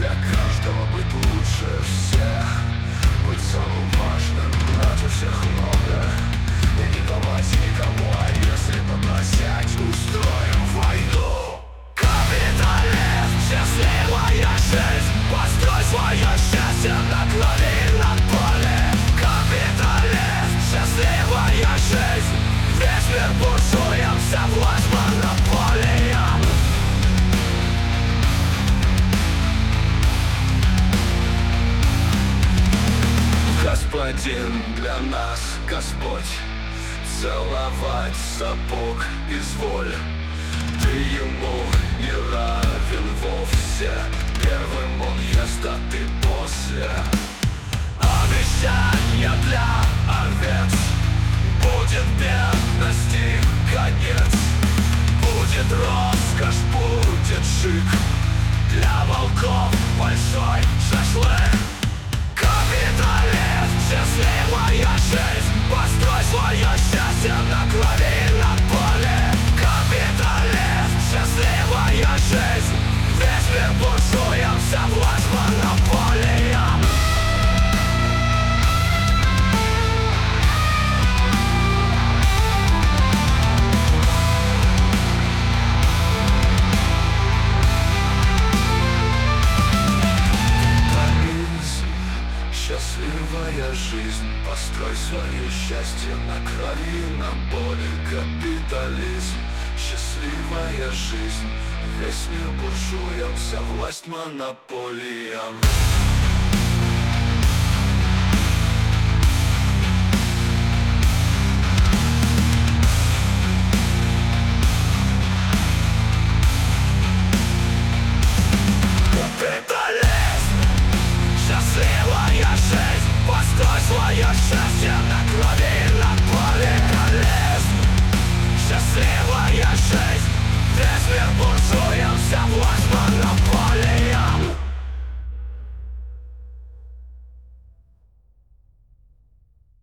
Для каждого быть лучше всех, быть самым важным, брать у всех много. И не давать никому, а если попросять, устроим войну. Капитализм, счастливая жизнь, построй свое счастье на крови и на поле. Капитализм, счастливая жизнь, весь мир буржуям, вся власть монополиям. Господин для нас Господь, целовать сапог изволь. Ты ему не равен вовсе, первым он ест, а ты после. Обещание для овец, будет бедности конец. Будет роскошь, будет шик, для волков большой шашлык. Капитализм, счастливая жизнь, построй свое счастье на крови и на поле. Капитализм, счастливая жизнь, весь мир буржуям, вся власть монополиям. Счастливая жизнь, построй свое счастье на крови и на поле. Капитализм, счастливая жизнь, весь мир буржуям, вся власть монополиям.